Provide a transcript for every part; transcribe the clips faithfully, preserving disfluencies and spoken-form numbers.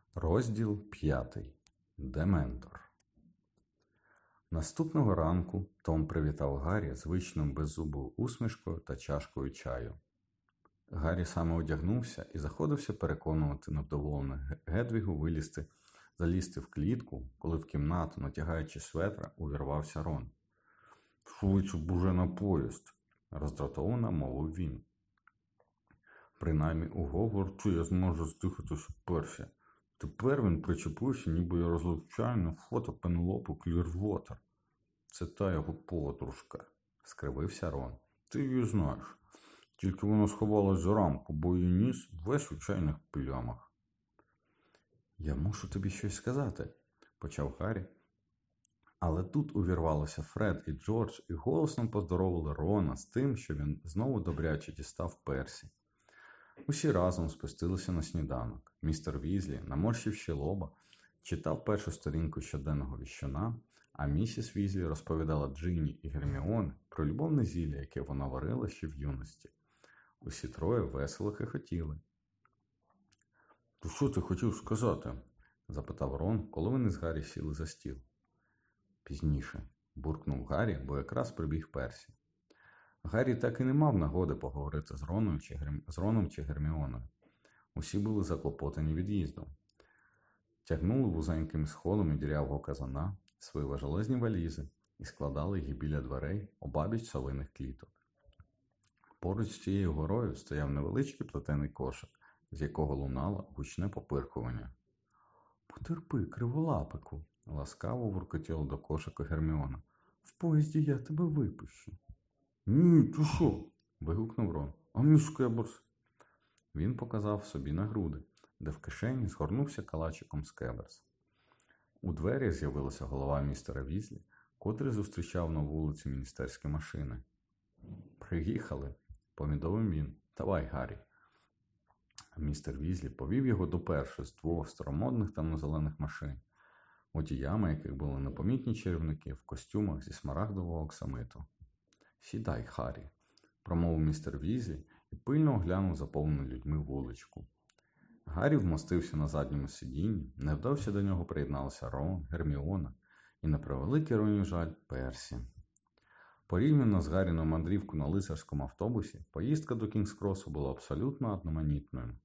Розділ п'ятий. Дементор. Наступного ранку Том привітав Гаррі звичною беззубою усмішкою та чашкою чаю. Гаррі саме одягнувся і заходився переконувати невдоволених Гедвігу вилізти, залізти в клітку, коли в кімнату, натягаючи светра, увірвався Рон. «Швидше б уже на поїзд», – роздратовано мовив він. «Принаймні у Гогвартсі я зможу здихатися Персі. Тепер він причепився, ніби я розлучаю на фото Пенелопу Клірвотер. Це та його подружка», – скривився Рон. «Ти її знаєш. Тільки вона сховалась за рамку, бо її ніс весь у чайних плямах». «Я мушу тобі щось сказати», – почав Гаррі. Але тут увірвалося Фред і Джордж і голосно поздоровили Рона з тим, що він знову добряче дістав Персі. Усі разом спустилися на сніданок. Містер Візлі, наморщивши лоба, читав першу сторінку щоденного віщуна, а місіс Візлі розповідала Джині і Герміоні про любовне зілля, яке вона варила ще в юності. Усі троє весело хихотіли. «То що ти хотів сказати?» – запитав Рон, коли вони з Гаррі сіли за стіл. «Пізніше», – буркнув Гаррі, бо якраз прибіг Персі. Гаррі так і не мав нагоди поговорити з Роном чи, Герм... з Роном чи Герміоною. Усі були заклопотані від'їздом. Тягнули вузенькими сходами дірявого казана, свої важелезні валізи і складали їх біля дверей обабіч совиних кліток. Поруч з цією горою стояв невеличкий плетений кошик, з якого лунало гучне попирхування. «Потерпи, криволапику», – ласкаво вуркотіла до кошика Герміона. «В поїзді я тебе випущу». «Ні, ти що?» – вигукнув Рон. «А мій скеберс?» Він показав собі на груди, де в кишені згорнувся калачиком скеберс. У двері з'явилася голова містера Візлі, котрий зустрічав на вулиці міністерські машини. «Приїхали», – повідомив він. «Давай, Гаррі». Містер Візлі повів його до першої з двох старомодних темно-зелених машин, водіями яких були непомітні чарівники в костюмах зі смарагдового оксамиту. «Сідай, Харрі», – промовив містер Візлі і пильно оглянув заповнену людьми вуличку. Гаррі вмостився на задньому сидінні, невдовзі до нього приєдналися Рон, Герміона і, на превеликий Ронів жаль, Персі. Порівняно з Гарріною мандрівкою на лицарському автобусі, поїздка до Кінгс-Кросу була абсолютно одноманітною.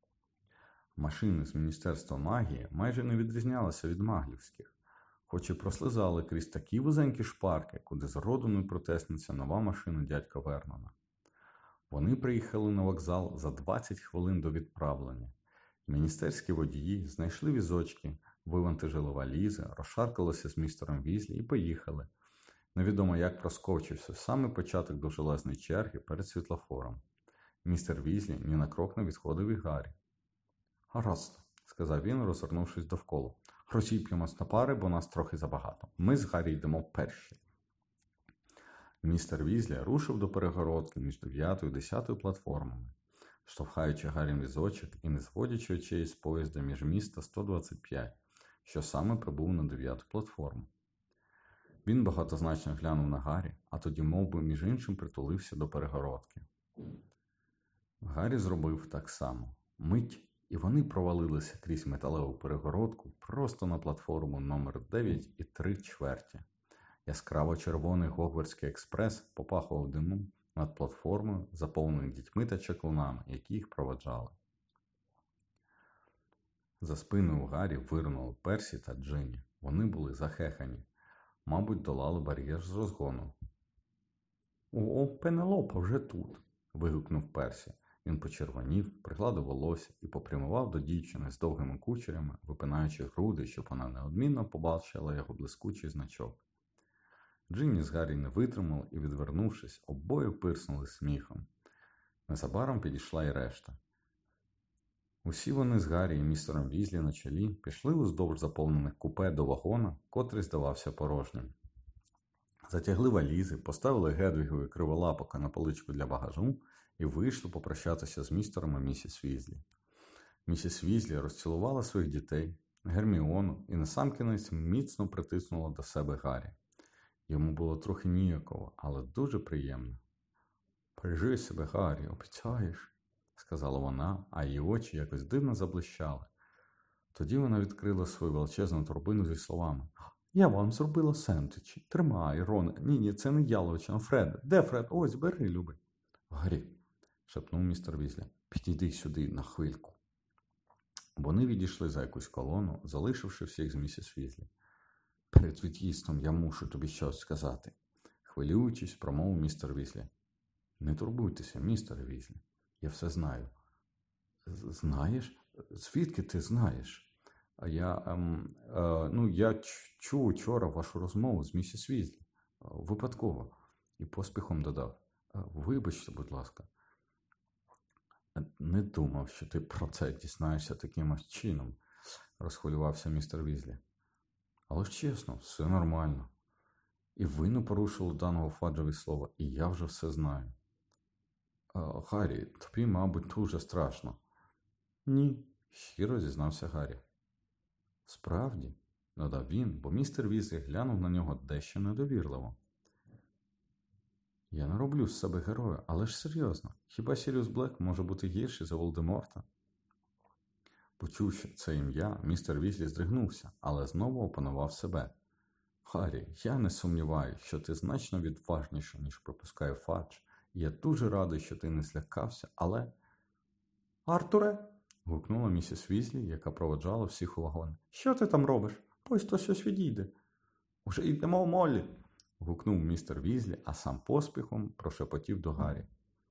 Машини з Міністерства магії майже не відрізнялися від маглівських, хоч і прослизали крізь такі вузенькі шпарки, куди зроду не протиснеться нова машина дядька Вернона. Вони приїхали на вокзал за двадцять хвилин до відправлення. Міністерські водії знайшли візочки, вивантажили валізи, розшаркалися з містером Візлі і поїхали. Невідомо як просковчився саме початок довжелезної черги перед світлофором. Містер Візлі ні на крок не відходив від Гаррі. «Гаразд», – сказав він, розвернувшись довкола. «Розіп'ємось на пари, бо нас трохи забагато. Ми з Гаррі йдемо перші». Містер Візлі рушив до перегородки між дев'ятою і десятою платформами, штовхаючи Гаррін візочок і не зводячи очей з поїзда між міста сто двадцять п'ять, що саме прибув на дев'яту платформу. Він багатозначно глянув на Гаррі, а тоді мов би, між іншим притулився до перегородки. Гаррі зробив так само. Мить, і вони провалилися крізь металеву перегородку просто на платформу номер дев'ять і три чверті. Яскраво-червоний Гогвартський експрес попахував димом над платформою, заповненою дітьми та чаклунами, які їх проваджали. За спиною Гаррі вирнули Персі та Джині. Вони були захехані. Мабуть, долали бар'єр з розгону. «О, Пенелопа вже тут!» – вигукнув Персі. Він почервонів, пригладив волосся і попрямував до дівчини з довгими кучерями, випинаючи груди, щоб вона неодмінно побачила його блискучий значок. Джинні з Гаррі не витримали і, відвернувшись, обоє пирснули сміхом. Незабаром підійшла й решта. Усі вони з Гаррі і містером Візлі на чолі пішли уздовж заповнених купе до вагона, котрий здавався порожнім. Затягли валізи, поставили Гедвігові криволапока на поличку для багажу і вийшли попрощатися з містером і місіс Візлі. Місіс Візлі розцілувала своїх дітей, Герміону і насамкінець міцно притиснула до себе Гаррі. Йому було трохи ніяково, але дуже приємно. «Бережи себе, Гаррі, обіцяєш?» – сказала вона, а її очі якось дивно заблищали. Тоді вона відкрила свою величезну торбину зі словами: «Я вам зробила сендвічі. Тримай, Роне. Ні, ні, це не яловичина, Фред. Де Фред? Ось, бери, любий». «Гаррі», – шепнув містер Візлі, – «підійди сюди на хвильку». Вони відійшли за якусь колону, залишивши всіх з місіс Візлі. «Перед від'їздом я мушу тобі щось сказати», – хвилюючись, промовив містер Візлі. «Не турбуйтеся, містер Візлі, я все знаю». «Знаєш? Звідки ти знаєш?» А я, ем, е, ну, я чув вчора вашу розмову з місіс Візлі. Випадково. І поспіхом додав: «Вибачте, будь ласка». «Не думав, що ти про це дізнаєшся таким чином», – розхвилювався містер Візлі. «Але ж чесно, все нормально. І ви не порушили даного Фаджеві слова, і я вже все знаю». «Гаррі, тобі, мабуть, дуже страшно». «Ні», – щиро зізнався Гаррі. «Справді», – додав він, бо містер Візлі глянув на нього дещо недовірливо. «Я не роблю з себе героя, але ж серйозно, хіба Сіріус Блек може бути гірший за Волдеморта?» Почувши це ім'я, містер Візлі здригнувся, але знову опанував себе. «Гаррі, я не сумніваюся, що ти значно відважніший, ніж припускає Фадж, і я дуже радий, що ти не злякався, але...» «Артуре!» – гукнула місіс Візлі, яка проводжала всіх у вагон. «Що ти там робиш? Ось то щось відійде». «Уже йдемо, Моллі!» – гукнув містер Візлі, а сам поспіхом прошепотів до Гаррі.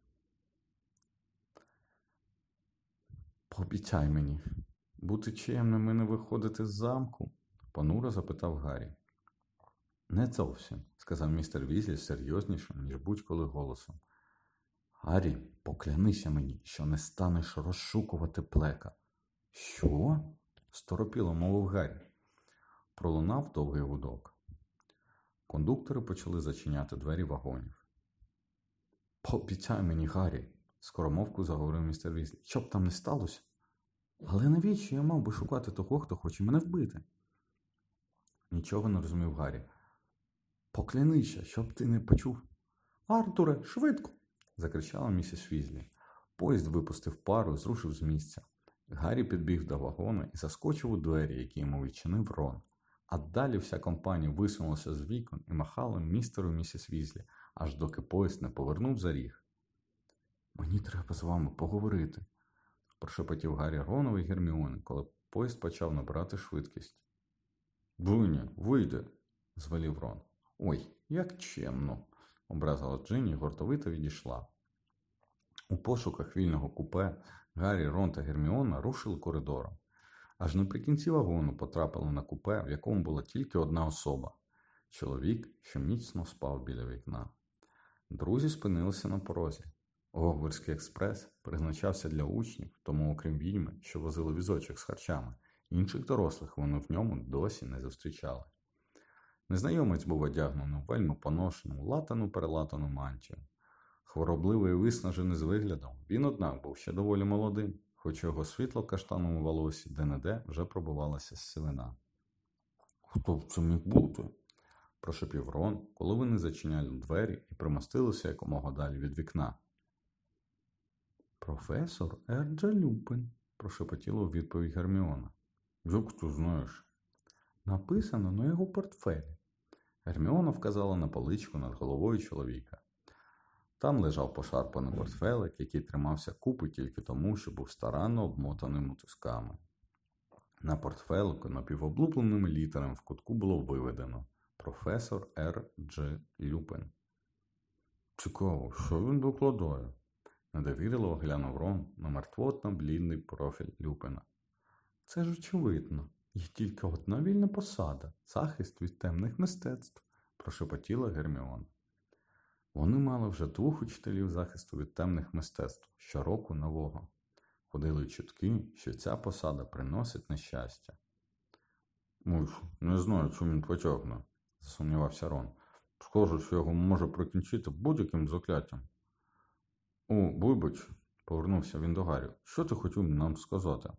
«Пообіцяй мені бути чемним і не виходити з замку?» – понуро запитав Гаррі. «Не зовсім», – сказав містер Візлі серйознішим, ніж будь-коли голосом. «Гаррі, поклянися мені, що не станеш розшукувати Блека». «Що?» – сторопіло мовив Гаррі. Пролунав довгий гудок. Кондуктори почали зачиняти двері вагонів. «Пообіцяй мені, Гаррі», – скоромовку заговорив містер Візлі, – «що б там не сталося?» «Але навіщо я мав би шукати того, хто хоче мене вбити?» Нічого не розумів Гаррі. «Поклянися, щоб ти не почув». «Артуре, швидко!» – закричала місіс Візлі. Поїзд випустив пару, зрушив з місця. Гаррі підбіг до вагону і заскочив у двері, які йому відчинив Рон. А далі вся компанія висунулася з вікон і махала містеру і місіс Візлі, аж доки поїзд не повернув за ріг. «Мені треба з вами поговорити», – прошепотів Гаррі Ронові і Герміоні, коли поїзд почав набирати швидкість. «Джинні, вийди», – звелів Рон. «Ой, як чемно», – образила Джинні і гордовито відійшла. У пошуках вільного купе Гаррі, Рон та Герміона рушили коридором. Аж наприкінці вагону потрапили на купе, в якому була тільки одна особа – чоловік, що міцно спав біля вікна. Друзі спинилися на порозі. Гогвартський експрес призначався для учнів, тому окрім відьми, що возили візочок з харчами, інших дорослих вони в ньому досі не зустрічали. Незнайомець був одягнений в вельми поношену, латану-перелатану мантію. Хворобливий і виснажений з виглядом, він, однак, був ще доволі молодим, хоч у його світло-каштановому волосі де-не-де вже пробивалася сивина. «Хто б це міг бути?» – прошепів Рон, коли вони зачиняли двері і примостилися якомога далі від вікна. «Професор Ерджа Люпин», – прошепотіла у відповідь Герміона. «Як ти знаєш?» «Написано на його портфелі». Герміона вказала на поличку над головою чоловіка. Там лежав пошарпаний портфелик, який тримався купи тільки тому, що був старанно обмотаний мотузками. На портфелику напівоблупленими літерами в кутку було виведено «Професор Р. Дж. Люпин». «Цікаво, що він докладає?» – недовірливо глянув Рон на мертвотно-блідний профіль Люпина. «Це ж очевидно. Є тільки одна вільна посада – захист від темних мистецтв», – прошепотіла Герміона. Вони мали вже двох учителів захисту від темних мистецтв щороку нового. Ходили чутки, що ця посада приносить нещастя. «Ой, не знаю, чому він потягне», – засумнівався Рон. «Скажуть, що його може прикінчити будь-яким закляттям». «О, вибач», – повернувся він до Гаррі. «Що ти хотів нам сказати?»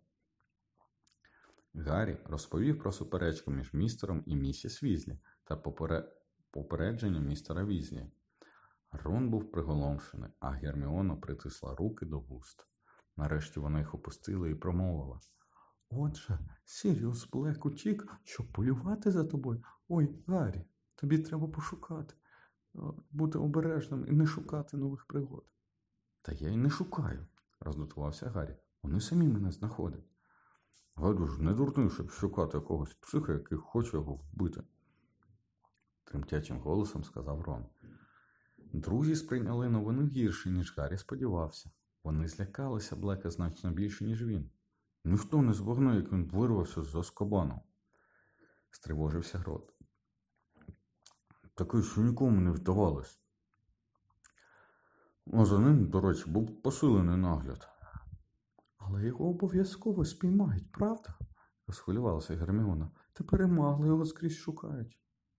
Гаррі розповів про суперечку між містером і місіс Візлі та попере... попередження містера Візлі. Рон був приголомшений, а Герміона притисла руки до вуст. Нарешті вона їх опустила і промовила. Отже, Сіріус Блек утік, щоб полювати за тобою. Ой, Гаррі, тобі треба пошукати, бути обережним і не шукати нових пригод. Та я й не шукаю, роздратувався Гаррі. Вони самі мене знаходять. Гаррі ж не дурний, щоб шукати якогось психа, який хоче його вбити, тремтячим голосом сказав Рон. Друзі сприйняли новину гірше, ніж Гаррі сподівався. Вони злякалися Блека значно більше, ніж він. Ніхто не збагне, як він вирвався з Азкабану, стривожився Грот. Таке, що нікому не вдавалось. А за ним, до речі, був посилений нагляд. Але його обов'язково спіймають, правда? Розхвилювалася Герміона. Тепер і Магли його скрізь шукають.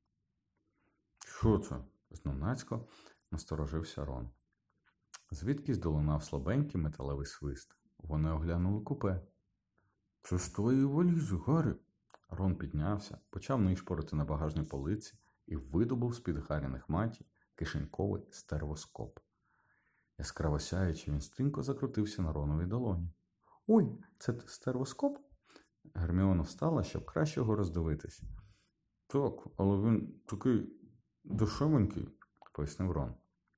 Що це? Зненацько насторожився Рон. Звідкись долунав слабенький металевий свист. Вони оглянули купе. Це ж твої валізи, Гаррі. Рон піднявся, почав нишпорити на багажній полиці і видобув з-під Гарріних матій кишеньковий стервоскоп. Яскраво сяючи, він стрімко закрутився на Роновій долоні. Ой, це стервоскоп? Герміона встала, щоб краще його роздивитись. Так, але він такий дешевенький, пояснив Рон.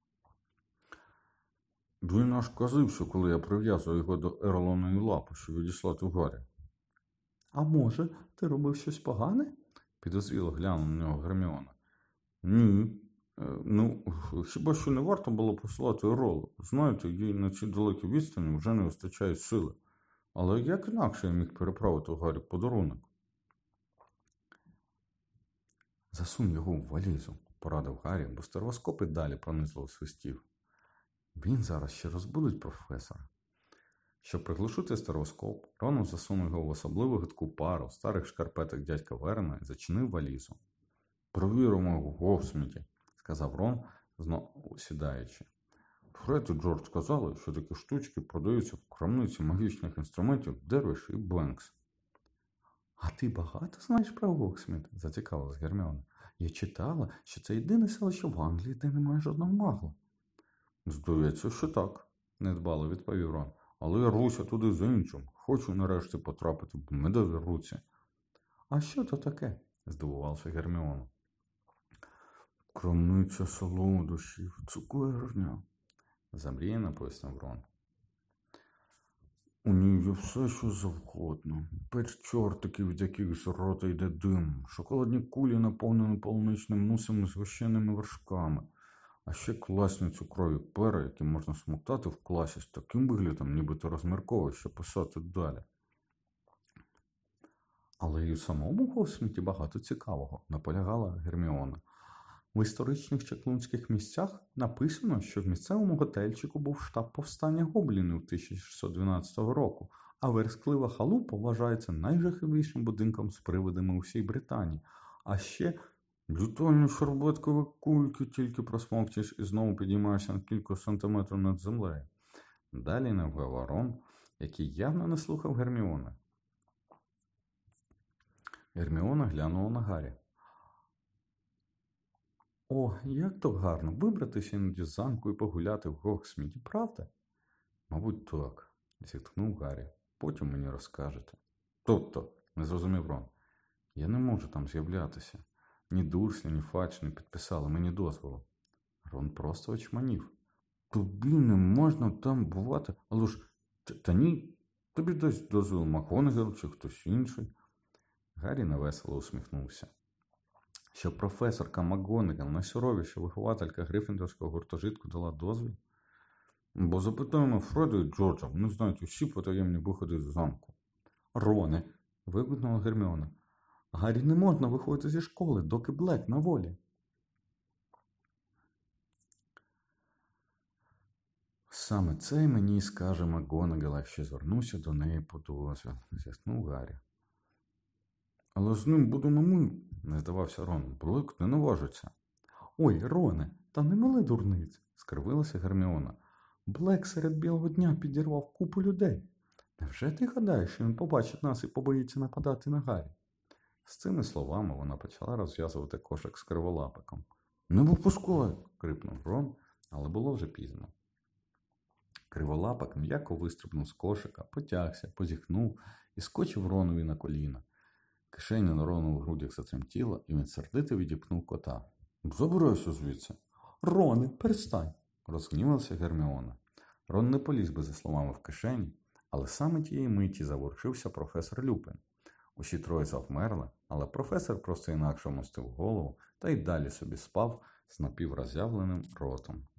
Він аж казився, коли я прив'язував його до Ерлоної лапи, щоб відіслати в Гаррі. А може, ти робив щось погане? Підозріло глянула на нього Герміона. Ні. Ну, хіба що не варто було посилати Ролу. Знаєте, їй на цій далекій відстані вже не вистачає сили. Але як інакше я міг переправити в Гаррі подарунок? Засунь його в валізу, порадив Гаррі, бо стервоскоп і далі пронизливо свистів. Він зараз ще розбудить професора. Щоб приглушити стервоскоп, Рон засунув його в особливу гидку пару старих шкарпеток дядька Верена і зачинив валізу. «Провіримо в Гофсміті», – сказав Рон, знову сідаючи. Фред і Джордж сказали, що такі штучки продаються в крамниці магічних інструментів Дервіш і Бленкс. «А ти багато знаєш про Гоксміт?» – зацікавилась Герміона. «Я читала, що це єдине селище в Англії, де немає жодного магла». «Здається, що так», – недбало відповів Рон. «Але я рвуся туди за іншим. Хочу нарешті потрапити в медові руці». «А що то таке?» – здивувався Герміона. «Крамниця солодощів, цукерня», – замріяно пояснив Рон. «У ній є все, що завгодно. П'ять чортиків, від яких з рота йде дим, шоколадні кулі, наповнені полуничним мусом з гущеними вершками, а ще класні цукрові пери, які можна смоктати в класі з таким виглядом, ніби ти розмірковуєш, що писати далі». «Але й у самому Гофсміті багато цікавого», – наполягала Герміона. В історичних чаклунських місцях написано, що в місцевому готельчику був штаб повстання гоблінів тисяча шістсот дванадцятого року, а версклива халупа вважається найжахливішим будинком з привидами у всій Британії. А ще літальні шербеткові кульки тільки просмокчеш і знову підіймаєшся на кілька сантиметрів над землею. Далі навгав Рон, який явно не слухав Герміони. Герміона глянула на Гаррі. «О, як то гарно вибратися іноді з замку і погуляти в Гоксміті, правда?» «Мабуть, так», – зітхнув Гаррі. «Потім мені розкажете». «Тобто», – не зрозумів Рон, – «я не можу там з'являтися. Ні Дурслі, ні Фадж не підписали мені дозволу». Рон просто очманів. «Тобі не можна там бувати, але ж, та ні, тобі дасть дозвіл МакГонагал чи хтось інший». Гаррі невесело усміхнувся. Що професорка МакГонагал, найсуровіша вихователька Грифіндорського гуртожитку, дала дозвіл? Бо запитаємо Фреда і Джорджа, вони знають усі потаємні виходи з замку. «Роне», – вигукнула Герміона, – «Гаррі не можна виходити зі школи, доки Блек на волі». «Саме це мені й скаже МакГонагал, якщо звернуся до неї по дозвіл», – зіткнув Гаррі. «Але з ним будемо ми», – не здавався Рон. «Блек не наважиться». «Ой, Роне, та не мили дурниць», – скривилася Герміона. «Блек серед білого дня підірвав купу людей. Невже ти гадаєш, що він побачить нас і побоїться нападати на Гаррі?» З цими словами вона почала розв'язувати кошик з криволапиком. «Не випускай!» – крикнув Рон, але було вже пізно. Криволапик м'яко вистрибнув з кошика, потягся, позіхнув і скочив Ронові на коліна. Кишеня на Ронових грудях затремтіла, і він сердито відіпнув кота. «Забирайся звідси!» «Роне, перестань!» – розгнівався Герміона. Рон не поліз би за словами в кишені, але саме тієї миті заворушився професор Люпин. Усі троє завмерли, але професор просто інакше вмостив голову та й далі собі спав з напівроззявленим ротом.